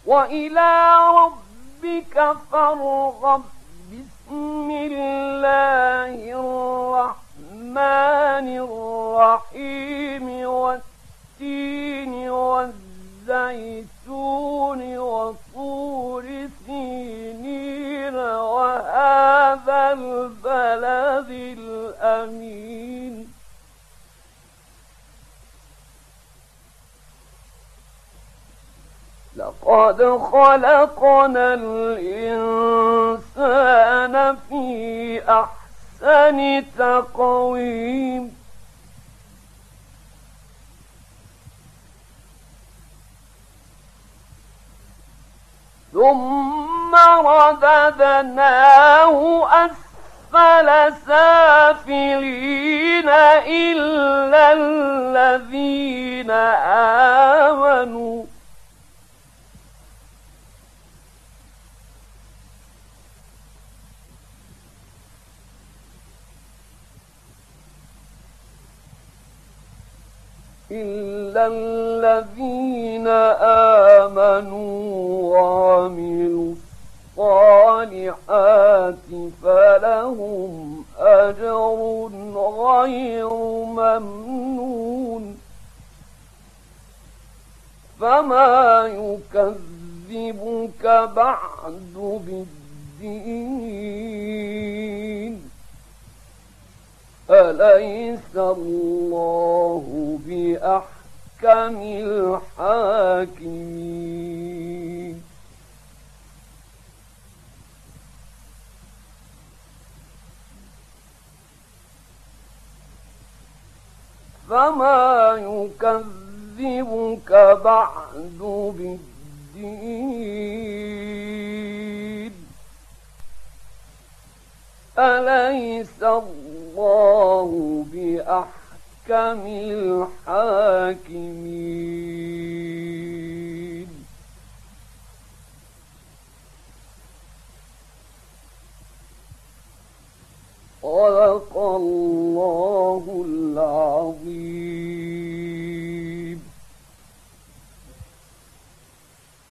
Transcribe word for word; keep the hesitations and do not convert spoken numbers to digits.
وإلى ربك فارغب. بسم الله الرحمن الرحيم. والتين والزيتون وطور سينين وهذا البلد الأمين. لقد خلقنا الإنسان في أحسن تقويم. ثم رددناه أسفل سافلين إلا الذين آمنوا إلا الذين آمنوا وعملوا الصالحات فلهم أجر غير ممنون. فما يكذبك بعد بالدين؟ أليس الله بأحكم الحاكمين؟ فما يكذبك بعد بالدين؟ أليس الله بأحكم الحاكمين؟ صدق الله العظيم.